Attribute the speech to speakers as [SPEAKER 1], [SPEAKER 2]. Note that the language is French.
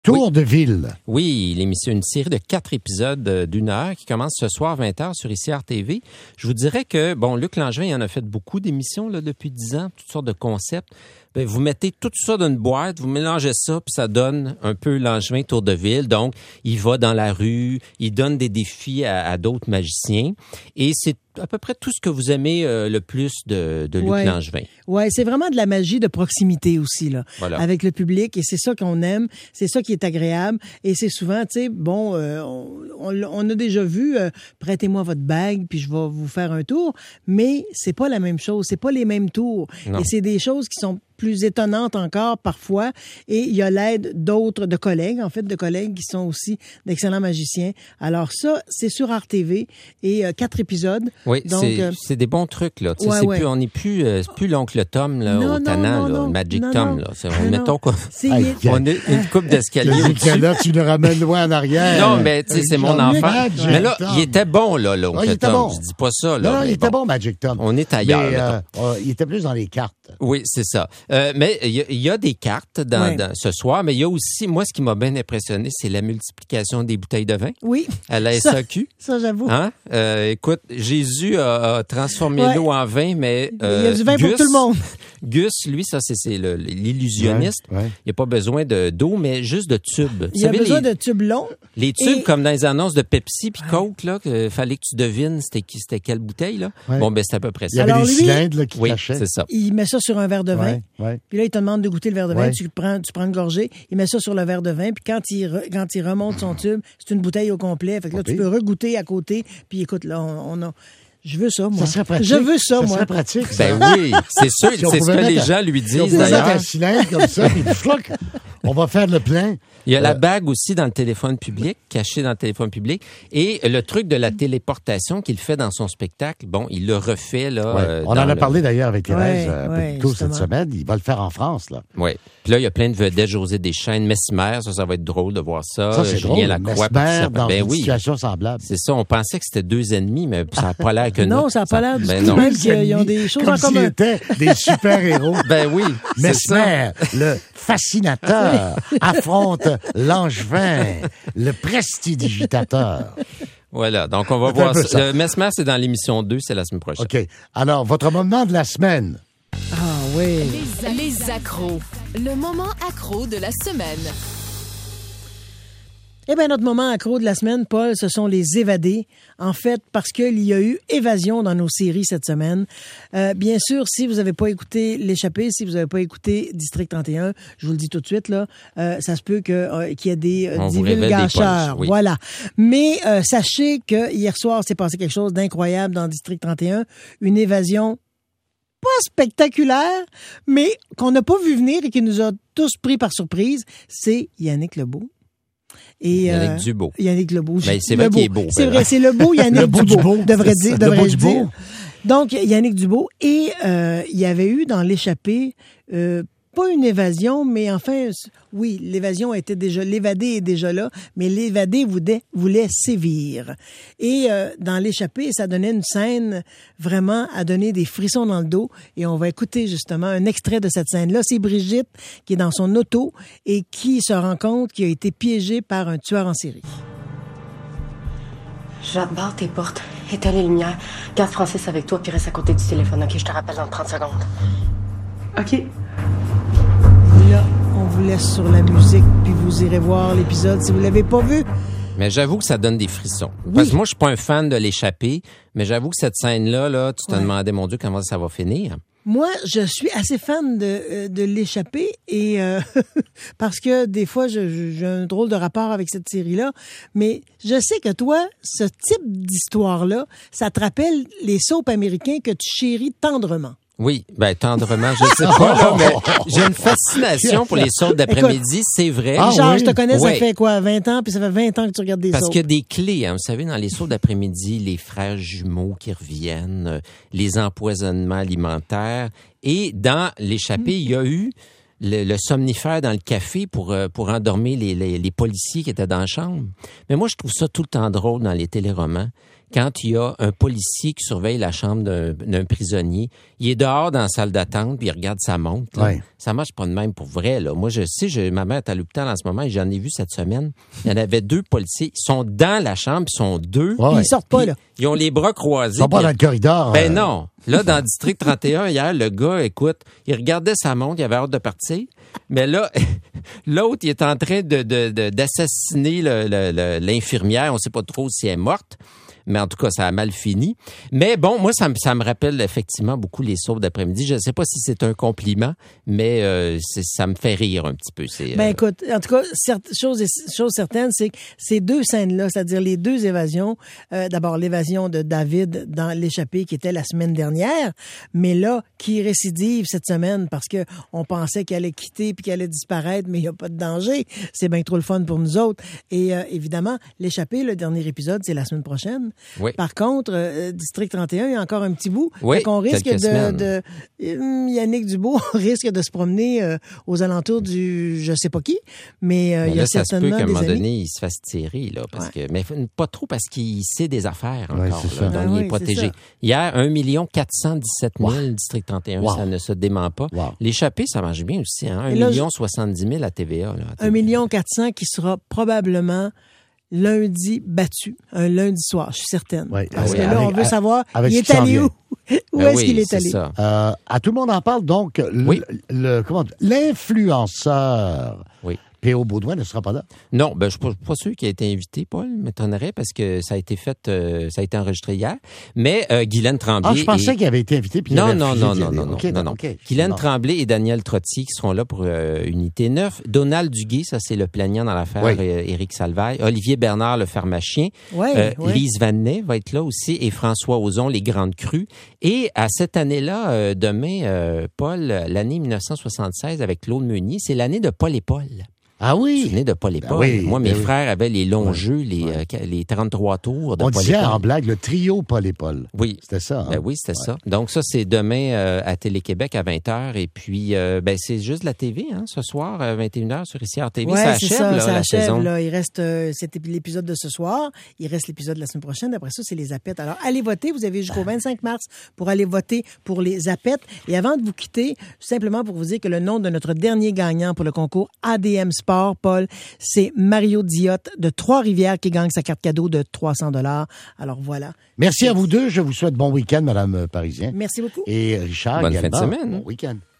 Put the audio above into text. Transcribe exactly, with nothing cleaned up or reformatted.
[SPEAKER 1] Tour
[SPEAKER 2] oui.
[SPEAKER 1] de ville.
[SPEAKER 2] Oui, l'émission, une série de quatre épisodes d'une heure qui commence ce soir vingt heures sur I C R T V. Je vous dirais que, bon, Luc Langevin, il en a fait beaucoup d'émissions là depuis dix ans, toutes sortes de concepts. Bien, vous mettez tout ça dans une boîte, vous mélangez ça, puis ça donne un peu Langevin Tour de ville. Donc, il va dans la rue, il donne des défis à, à d'autres magiciens. Et c'est à peu près tout ce que vous aimez euh, le plus de, de Luc
[SPEAKER 3] ouais.
[SPEAKER 2] Langevin.
[SPEAKER 3] Oui, c'est vraiment de la magie de proximité aussi, là,
[SPEAKER 2] voilà.
[SPEAKER 3] avec le public. Et c'est ça qu'on aime, c'est ça qui est agréable. Et c'est souvent, tu sais, bon, euh, on, on, on a déjà vu, euh, prêtez-moi votre bague, puis je vais vous faire un tour. Mais c'est pas la même chose, c'est pas les mêmes tours.
[SPEAKER 2] Non.
[SPEAKER 3] Et c'est des choses qui sont plus étonnantes encore parfois. Et il y a l'aide d'autres, de collègues, en fait, de collègues qui sont aussi d'excellents magiciens. Alors ça, c'est sur R T V et euh, quatre épisodes.
[SPEAKER 2] Oui,
[SPEAKER 3] donc,
[SPEAKER 2] c'est,
[SPEAKER 3] euh,
[SPEAKER 2] c'est des bons trucs, là. Tu sais,
[SPEAKER 3] ouais,
[SPEAKER 2] c'est
[SPEAKER 3] ouais.
[SPEAKER 2] plus, on n'est plus, euh, c'est plus l'oncle Tom, là,
[SPEAKER 3] non,
[SPEAKER 2] au Tannant,
[SPEAKER 3] non,
[SPEAKER 2] là,
[SPEAKER 3] non,
[SPEAKER 2] le Magic
[SPEAKER 3] non,
[SPEAKER 2] Tom,
[SPEAKER 3] non.
[SPEAKER 2] là. C'est,
[SPEAKER 3] Non,
[SPEAKER 2] mettons
[SPEAKER 3] non.
[SPEAKER 2] qu'on,
[SPEAKER 3] C'est,
[SPEAKER 1] Aïe,
[SPEAKER 2] on a une coupe d'escalier au-dessus.
[SPEAKER 1] Là, tu le ramènes loin en arrière.
[SPEAKER 2] Non, mais tu sais, c'est mon
[SPEAKER 1] Jean-Luc
[SPEAKER 2] enfant.
[SPEAKER 1] Magic
[SPEAKER 2] Mais là,
[SPEAKER 1] Tom.
[SPEAKER 2] il était bon, là, l'oncle
[SPEAKER 1] Ouais, il était
[SPEAKER 2] Tom.
[SPEAKER 1] bon.
[SPEAKER 2] Je dis pas ça, là.
[SPEAKER 1] Non, non,
[SPEAKER 2] mais
[SPEAKER 1] il était
[SPEAKER 2] bon.
[SPEAKER 1] bon, Magic Tom.
[SPEAKER 2] On est ailleurs,
[SPEAKER 1] Mais,
[SPEAKER 2] mettons.
[SPEAKER 1] euh, euh, il était plus dans les cartes.
[SPEAKER 2] Oui, c'est ça. Euh, mais il y, y a des cartes dans,
[SPEAKER 3] Ouais.
[SPEAKER 2] dans ce soir, mais il y a aussi, moi, ce qui m'a bien impressionné, c'est la multiplication des bouteilles de vin
[SPEAKER 3] oui,
[SPEAKER 2] à la
[SPEAKER 3] Ça-
[SPEAKER 2] S A Q.
[SPEAKER 3] ça j'avoue.
[SPEAKER 2] Hein? Euh, écoute, Jésus a, a transformé
[SPEAKER 3] Ouais.
[SPEAKER 2] l'eau en vin, mais
[SPEAKER 3] Il y a
[SPEAKER 2] euh,
[SPEAKER 3] du vin
[SPEAKER 2] Gus,
[SPEAKER 3] pour tout le monde.
[SPEAKER 2] Gus, lui, ça, c'est, c'est le- l'illusionniste.
[SPEAKER 1] Ouais, ouais.
[SPEAKER 2] Il n'y a pas besoin de, d'eau, mais juste de tubes.
[SPEAKER 3] Il y a
[SPEAKER 2] Vous savez,
[SPEAKER 3] besoin
[SPEAKER 2] les,
[SPEAKER 3] de tubes longs.
[SPEAKER 2] les tubes
[SPEAKER 3] et-
[SPEAKER 2] comme dans les annonces de Pepsi puis Coke, là, qu'il fallait que tu devines c'était, qui, c'était quelle bouteille, là.
[SPEAKER 1] Ouais.
[SPEAKER 2] Bon, ben, c'est à peu près
[SPEAKER 1] Il y
[SPEAKER 2] ça.
[SPEAKER 1] avait
[SPEAKER 3] Alors,
[SPEAKER 1] des
[SPEAKER 3] lui-
[SPEAKER 1] cylindres là, qui
[SPEAKER 2] Oui,
[SPEAKER 1] cachaient.
[SPEAKER 2] c'est ça.
[SPEAKER 3] Il met ça sur un verre de vin.
[SPEAKER 1] Ouais, ouais.
[SPEAKER 3] Puis là, il te demande de goûter le verre de vin.
[SPEAKER 1] Ouais.
[SPEAKER 3] Tu prends, tu prends une gorgée. Il met ça sur le verre de vin. Puis quand il, re- quand il remonte son tube, c'est une bouteille au complet. Fait que là,
[SPEAKER 1] Pas
[SPEAKER 3] tu
[SPEAKER 1] pire.
[SPEAKER 3] peux regoûter à côté. Puis écoute, là, on, on a... Je veux ça, moi.
[SPEAKER 1] Ça serait pratique.
[SPEAKER 3] Je veux ça,
[SPEAKER 1] ça
[SPEAKER 3] moi.
[SPEAKER 1] serait pratique. ça.
[SPEAKER 2] Ben oui, c'est sûr,
[SPEAKER 1] Si on
[SPEAKER 2] c'est ce
[SPEAKER 1] pouvait
[SPEAKER 2] que les
[SPEAKER 1] mettre-
[SPEAKER 2] gens lui
[SPEAKER 1] Si on
[SPEAKER 2] disent
[SPEAKER 1] pouvait mettre
[SPEAKER 2] d'ailleurs.
[SPEAKER 1] un cylindre comme ça, puis floc, on va faire le plein.
[SPEAKER 2] Il y a la
[SPEAKER 1] Euh,
[SPEAKER 2] bague aussi dans le téléphone public, cachée dans le téléphone public. Et le truc de la téléportation qu'il fait dans son spectacle, bon, il le refait, là.
[SPEAKER 1] Ouais.
[SPEAKER 2] euh,
[SPEAKER 1] On en
[SPEAKER 2] dans
[SPEAKER 1] a
[SPEAKER 2] le-
[SPEAKER 1] parlé d'ailleurs avec Thérèse
[SPEAKER 3] Ouais,
[SPEAKER 1] euh, un peu
[SPEAKER 3] ouais,
[SPEAKER 1] plus tôt cette
[SPEAKER 3] justement.
[SPEAKER 1] semaine. Il va le faire en France, là.
[SPEAKER 2] Oui. Puis là, il y a plein de vedettes, José Deschênes, Mesmer, ça, ça va être drôle de voir ça.
[SPEAKER 1] Ça, c'est
[SPEAKER 2] Julien
[SPEAKER 1] drôle.
[SPEAKER 2] Lacroix,
[SPEAKER 1] Mesmer
[SPEAKER 2] puis
[SPEAKER 1] dans
[SPEAKER 2] ben
[SPEAKER 1] une
[SPEAKER 2] oui.
[SPEAKER 1] situation semblable.
[SPEAKER 2] C'est ça, on pensait que c'était deux ennemis, mais ça n'a pas l'air que
[SPEAKER 3] Non, ça n'a pas l'air du
[SPEAKER 2] ben
[SPEAKER 3] tout.
[SPEAKER 2] non.
[SPEAKER 3] Même qu'ils ont des choses
[SPEAKER 1] Comme
[SPEAKER 3] en
[SPEAKER 1] s'ils
[SPEAKER 3] commun.
[SPEAKER 1] étaient des super-héros.
[SPEAKER 2] Ben oui, c'est ça.
[SPEAKER 1] Mesmer, le fascinateur, affronte Langevin, le prestidigitateur.
[SPEAKER 2] Voilà, donc on va
[SPEAKER 1] C'est un
[SPEAKER 2] voir
[SPEAKER 1] peu
[SPEAKER 2] ça.
[SPEAKER 1] ça.
[SPEAKER 2] Le Mesmer, c'est dans l'émission deux, c'est la semaine prochaine.
[SPEAKER 1] OK. Alors, votre moment de la semaine.
[SPEAKER 3] Ah oui.
[SPEAKER 4] Les, les accros. Le moment accro de la semaine.
[SPEAKER 3] Eh bien, notre moment accro de la semaine, Paul, ce sont les évadés. En fait, parce qu'il y a eu évasion dans nos séries cette semaine. Euh, bien sûr, si vous n'avez pas écouté L'échappée, si vous n'avez pas écouté District trente et un, je vous le dis tout de suite, là, euh, ça se peut que, euh, qu'il y ait des, euh,
[SPEAKER 2] On
[SPEAKER 3] des
[SPEAKER 2] vous révèle des
[SPEAKER 3] vulgacheurs.
[SPEAKER 2] punchs, oui.
[SPEAKER 3] Voilà. Mais euh, sachez que hier soir, s'est passé quelque chose d'incroyable dans District trente et un. Une évasion pas spectaculaire, mais qu'on n'a pas vu venir et qui nous a tous pris par surprise. C'est Yannick Lebeau. Et,
[SPEAKER 2] Yannick
[SPEAKER 3] euh,
[SPEAKER 2] Dubeau.
[SPEAKER 3] Yannick Lebeau.
[SPEAKER 2] Ben, c'est vrai
[SPEAKER 3] Lebeau.
[SPEAKER 2] qu'il est beau,
[SPEAKER 3] C'est
[SPEAKER 2] ben.
[SPEAKER 3] vrai, c'est Lebeau, Yannick
[SPEAKER 1] Le beau du
[SPEAKER 3] Dubeau,
[SPEAKER 1] beau.
[SPEAKER 3] devrait
[SPEAKER 1] C'est
[SPEAKER 3] dire,
[SPEAKER 1] ça. Le beau
[SPEAKER 3] devrais-je
[SPEAKER 1] du beau.
[SPEAKER 3] dire. Donc, Yannick Dubeau. Et euh, il y avait eu dans L'échappée, euh, pas une évasion, mais enfin, oui, l'évasion était déjà, l'évadé est déjà là, mais l'évadé voulait, voulait sévir. Et euh, dans L'échappée, ça donnait une scène vraiment à donner des frissons dans le dos. Et on va écouter justement un extrait de cette scène-là. C'est Brigitte qui est dans son auto et qui se rend compte qu'il a été piégé par un tueur en série.
[SPEAKER 5] Jacques, barre tes portes, éteins les lumières, garde Francis avec toi puis reste à côté du téléphone, ok? Je te rappelle dans trente secondes. OK.
[SPEAKER 3] Là, on vous laisse sur la musique, puis vous irez voir l'épisode si vous l'avez pas vu.
[SPEAKER 2] Mais j'avoue que ça donne des frissons. Parce que moi, je suis pas un fan de L'échappée, mais j'avoue que cette scène-là, là, tu te
[SPEAKER 3] Ouais.
[SPEAKER 2] demandais, mon Dieu, comment ça va finir.
[SPEAKER 3] Moi, je suis assez fan de, euh, de L'échappée et euh, parce que des fois, je- je- j'ai un drôle de rapport avec cette série-là. Mais je sais que toi, ce type d'histoire-là, ça te rappelle les soaps américains que tu chéris tendrement.
[SPEAKER 2] Oui, ben tendrement, je sais pas, là, mais j'ai une fascination pour les sauts d'après-midi, c'est vrai.
[SPEAKER 1] Ah,
[SPEAKER 3] Richard,
[SPEAKER 1] oui?
[SPEAKER 3] je te connais, ça
[SPEAKER 2] Ouais.
[SPEAKER 3] fait quoi, vingt ans, puis ça fait vingt ans que tu regardes des
[SPEAKER 2] Parce
[SPEAKER 3] soaps.
[SPEAKER 2] qu'il y a des clés, hein, vous savez, dans les sauts d'après-midi, les frères jumeaux qui reviennent, euh, les empoisonnements alimentaires. Et dans L'échappée, il y a eu le, le somnifère dans le café pour, euh, pour endormir les, les, les policiers qui étaient dans la chambre. Mais moi, je trouve ça tout le temps drôle dans les téléromans. quand il y a un policier qui surveille la chambre d'un, d'un prisonnier. Il est dehors dans la salle d'attente, puis il regarde sa montre. Là.
[SPEAKER 1] Ouais.
[SPEAKER 2] Ça marche pas de même pour vrai. Là. Moi, je sais, je, ma mère est à l'hôpital en ce moment et j'en ai vu cette semaine. Il y en avait deux policiers. Ils sont dans la chambre, ils sont deux.
[SPEAKER 1] Ouais,
[SPEAKER 3] Puis
[SPEAKER 1] ouais.
[SPEAKER 3] ils sortent pas,
[SPEAKER 2] Puis
[SPEAKER 3] là.
[SPEAKER 2] Ils ont les bras croisés.
[SPEAKER 1] Ils sont pas
[SPEAKER 2] puis-
[SPEAKER 1] dans le corridor.
[SPEAKER 2] Ben
[SPEAKER 1] euh,
[SPEAKER 2] non. Là, dans le district trente et un, hier, le gars, écoute, il regardait sa montre, il avait hâte de partir. Mais là, l'autre, il est en train de, de, de- d'assassiner le- le- le- l'infirmière. On sait pas trop si elle est morte. Mais en tout cas, ça a mal fini. Mais bon, moi, ça me, ça me rappelle effectivement beaucoup les sauves d'après-midi. Je ne sais pas si c'est un compliment, mais euh, c'est, ça me fait rire un petit peu. C'est,
[SPEAKER 3] Ben
[SPEAKER 2] euh,
[SPEAKER 3] écoute, en tout cas, certes, chose, chose certaine, c'est que ces deux scènes-là, c'est-à-dire les deux évasions, euh, d'abord l'évasion de David dans l'échappée qui était la semaine dernière, mais là, qui récidive cette semaine parce que on pensait qu'elle allait quitter puis qu'elle allait disparaître, mais il n'y a pas de danger. C'est bien trop le fun pour nous autres. Et euh, évidemment, l'échappée, le dernier épisode, c'est la semaine prochaine.
[SPEAKER 2] Oui.
[SPEAKER 3] Par contre, euh, District trente et un, il y a encore un petit bout.
[SPEAKER 2] Oui,
[SPEAKER 3] Fait qu'on risque
[SPEAKER 2] quelques
[SPEAKER 3] de,
[SPEAKER 2] semaines.
[SPEAKER 3] de hum, Yannick Dubois risque de se promener euh, aux alentours du je sais pas qui, mais euh,
[SPEAKER 2] mais
[SPEAKER 3] il y a
[SPEAKER 2] là, ça se peut
[SPEAKER 3] certainement
[SPEAKER 2] qu'à un
[SPEAKER 3] des
[SPEAKER 2] moment
[SPEAKER 3] amis.
[SPEAKER 2] donné, il se fasse tirer, là, parce
[SPEAKER 3] Ouais.
[SPEAKER 2] que, mais pas trop parce qu'il sait des affaires
[SPEAKER 1] Ouais,
[SPEAKER 2] encore,
[SPEAKER 1] c'est
[SPEAKER 2] là,
[SPEAKER 1] ça.
[SPEAKER 2] donc
[SPEAKER 3] Ah
[SPEAKER 2] il
[SPEAKER 3] oui,
[SPEAKER 2] est
[SPEAKER 3] c'est
[SPEAKER 2] protégé.
[SPEAKER 3] ça.
[SPEAKER 2] Hier, un million quatre cent dix-sept mille,
[SPEAKER 1] Wow.
[SPEAKER 2] District trente et un,
[SPEAKER 1] Wow.
[SPEAKER 2] ça ne se dément pas.
[SPEAKER 1] Wow.
[SPEAKER 2] L'échappée, ça marche bien aussi, hein?
[SPEAKER 3] Et là,
[SPEAKER 2] un million soixante-dix mille à T V A. Là, à T V A.
[SPEAKER 3] Un million quatre cents qui sera probablement lundi battu, un lundi soir, je suis certaine.
[SPEAKER 1] Ouais.
[SPEAKER 3] Parce
[SPEAKER 2] Ah
[SPEAKER 3] que
[SPEAKER 2] oui,
[SPEAKER 3] là,
[SPEAKER 1] avec-
[SPEAKER 3] on veut
[SPEAKER 1] à-
[SPEAKER 3] savoir,
[SPEAKER 1] avec
[SPEAKER 3] il
[SPEAKER 1] ce
[SPEAKER 3] est
[SPEAKER 1] qui s'en
[SPEAKER 3] allé
[SPEAKER 1] vient.
[SPEAKER 3] où? Où
[SPEAKER 2] Ben
[SPEAKER 3] est-ce
[SPEAKER 2] oui,
[SPEAKER 3] qu'il est
[SPEAKER 2] c'est
[SPEAKER 3] allé?
[SPEAKER 2] ça.
[SPEAKER 1] Euh, à tout le monde en parle, donc, le,
[SPEAKER 2] Oui.
[SPEAKER 1] le- comment, l'influenceur
[SPEAKER 2] Oui.
[SPEAKER 1] P O Baudouin ne sera pas là.
[SPEAKER 2] Non, ben je suis pas, pas sûr qu'il a été invité, Paul, m'étonnerait parce que ça a été fait, euh, ça a été enregistré hier. Mais euh, Guylaine Tremblay.
[SPEAKER 1] Ah, je pensais
[SPEAKER 2] et-
[SPEAKER 1] qu'il avait été invité. Puis il
[SPEAKER 2] Non,
[SPEAKER 1] avait
[SPEAKER 2] non,
[SPEAKER 1] refusé
[SPEAKER 2] non,
[SPEAKER 1] d'y
[SPEAKER 2] non,
[SPEAKER 1] aller.
[SPEAKER 2] non, non,
[SPEAKER 1] OK,
[SPEAKER 2] non, non.
[SPEAKER 1] OK.
[SPEAKER 2] Guylaine
[SPEAKER 1] Bon.
[SPEAKER 2] Tremblay et Daniel Trottier qui seront là pour euh, Unité neuf. Donald Duguay, ça c'est le plaignant dans l'affaire
[SPEAKER 1] Oui.
[SPEAKER 2] euh, Éric Salvaille. Olivier Bernard, le pharmacien.
[SPEAKER 3] Ouais,
[SPEAKER 2] Euh,
[SPEAKER 3] ouais.
[SPEAKER 2] Lise Vanet va être là aussi et François Ozon, les Grandes Crues. Et à cette année-là, euh, demain, euh, Paul, l'année dix-neuf cent soixante-seize avec Claude Meunier, c'est l'année de Paul et Paul.
[SPEAKER 1] Ah
[SPEAKER 2] Vous vous
[SPEAKER 1] oui.
[SPEAKER 2] souvenez de Paul et
[SPEAKER 1] Ben
[SPEAKER 2] Paul?
[SPEAKER 1] oui,
[SPEAKER 2] Moi, mes
[SPEAKER 1] ben oui.
[SPEAKER 2] frères avaient les longs
[SPEAKER 1] Ouais.
[SPEAKER 2] jeux, les,
[SPEAKER 1] Ouais.
[SPEAKER 2] euh, les trente-trois tours de
[SPEAKER 1] On
[SPEAKER 2] Paul et
[SPEAKER 1] disait
[SPEAKER 2] Paul.
[SPEAKER 1] en blague le trio Paul et Paul.
[SPEAKER 2] Oui.
[SPEAKER 1] C'était ça. hein?
[SPEAKER 2] Ben oui, c'était ça. Donc ça, c'est demain euh, à Télé-Québec à vingt heures. Et puis, euh, ben c'est juste la T V, hein, ce soir, à vingt et une heures sur I C R T V.
[SPEAKER 3] Ouais,
[SPEAKER 2] ça
[SPEAKER 3] c'est
[SPEAKER 2] achève,
[SPEAKER 3] ça,
[SPEAKER 2] là,
[SPEAKER 3] ça
[SPEAKER 2] la
[SPEAKER 3] achève,
[SPEAKER 2] saison.
[SPEAKER 3] là. Il reste euh, c'était l'épisode de ce soir, il reste l'épisode de la semaine prochaine. Après ça, c'est les Zapettes. Alors, allez voter. Vous avez jusqu'au vingt-cinq mars pour aller voter pour les Zapettes. Et avant de vous quitter, simplement pour vous dire que le nom de notre dernier gagnant pour le concours A D M Sport, Paul, c'est Mario Diotte de Trois-Rivières qui gagne sa carte cadeau de trois cents dollars. Alors voilà.
[SPEAKER 1] Merci à vous deux. Je vous souhaite bon week-end, Madame Parisien.
[SPEAKER 3] Merci beaucoup.
[SPEAKER 1] Et Richard
[SPEAKER 2] Bonne fin de
[SPEAKER 1] également.
[SPEAKER 2] semaine.
[SPEAKER 1] Bon week-end.